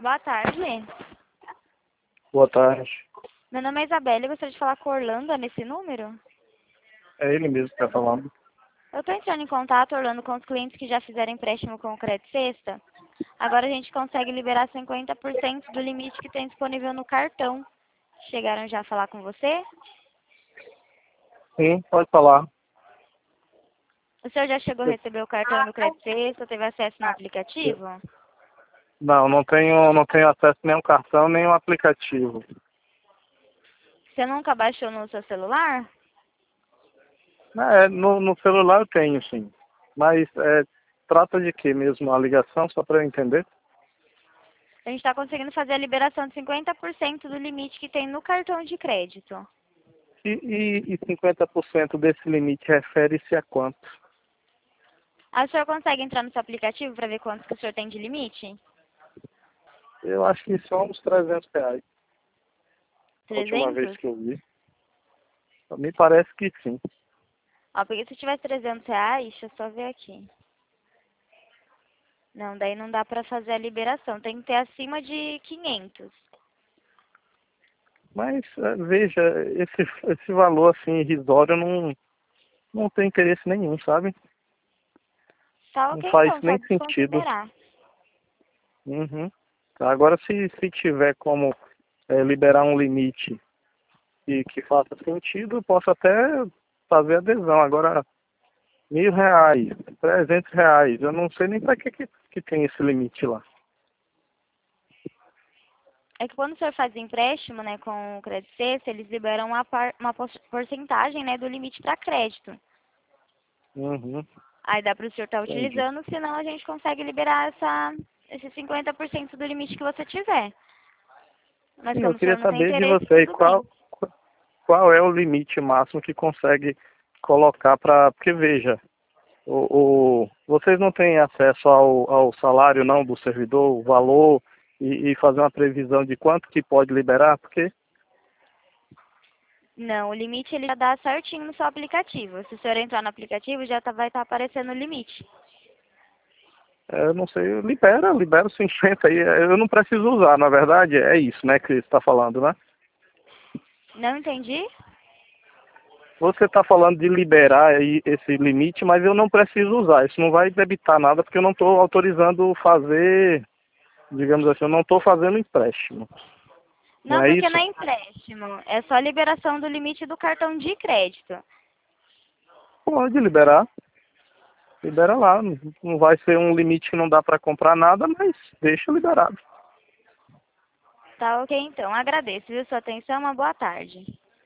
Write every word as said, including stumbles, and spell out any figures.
Boa tarde. Boa tarde. Meu nome é Isabela e gostaria de falar com o Orlando nesse número. É ele mesmo que está falando. Eu estou entrando em contato, Orlando, com os clientes que já fizeram empréstimo com o Crédito Sexta. Agora a gente consegue liberar cinquenta por cento do limite que tem disponível no cartão. Chegaram já a falar com você? Sim, pode falar. O senhor já chegou a receber o cartão do Crédito Sexta? Teve acesso no aplicativo? Não, não tenho, não tenho acesso nem ao cartão, nem ao aplicativo. Você nunca baixou no seu celular? É, no, no celular eu tenho, sim. Mas é, trata de quê mesmo a ligação, só para eu entender? A gente está conseguindo fazer a liberação de cinquenta por cento do limite que tem no cartão de crédito. E, e, e cinquenta por cento desse limite refere-se a quanto? Ah, o senhor consegue entrar no seu aplicativo para ver quanto que o senhor tem de limite? Eu acho que só uns trezentos reais. A última vez trezentos? que eu vi. Me parece que sim. Ó, porque se tiver trezentos reais, deixa eu só ver aqui. Não, daí não dá pra fazer a liberação. Tem que ter acima de quinhentos. Mas, é, veja, esse, esse valor assim, irrisório, não, não tem interesse nenhum, sabe? Tá Não ok, faz então, nem pode sentido. considerar. Uhum. Agora, se, se tiver como é, liberar um limite e que faça sentido, eu posso até fazer adesão. Agora, mil reais, trezentos reais, eu não sei nem para que, que, que tem esse limite lá. É que quando o senhor faz empréstimo, né, com o Crédito Sexta, eles liberam uma, par, uma por- porcentagem, né, do limite para crédito. Uhum. Aí dá para o senhor estar Entendi. utilizando, senão a gente consegue liberar essa, esse cinquenta por cento do limite que você tiver. Mas Sim, eu como o senhor queria não tem saber de interesse, você tudo bem. qual, qual é o limite máximo que consegue colocar para... Porque, veja, o, o, vocês não têm acesso ao, ao salário não do servidor, o valor, e, e fazer uma previsão de quanto que pode liberar? Porque Não, o limite ele já dá certinho no seu aplicativo. Se o senhor entrar no aplicativo, já tá, vai estar aparecendo o limite. é, eu não sei, libera, libera cinquenta aí, eu não preciso usar, na verdade, é isso, né, que você está falando, né? Não entendi? Você está falando de liberar aí esse limite, mas eu não preciso usar, isso não vai debitar nada, porque eu não estou autorizando fazer, digamos assim, eu não estou fazendo empréstimo, não Não, é porque isso? não é empréstimo. É só liberação do limite do cartão de crédito. Pode liberar, libera lá, não não vai ser um limite que não dá para comprar nada, mas deixa liberado. Tá ok, então. Agradeço, viu, sua atenção. Uma boa tarde.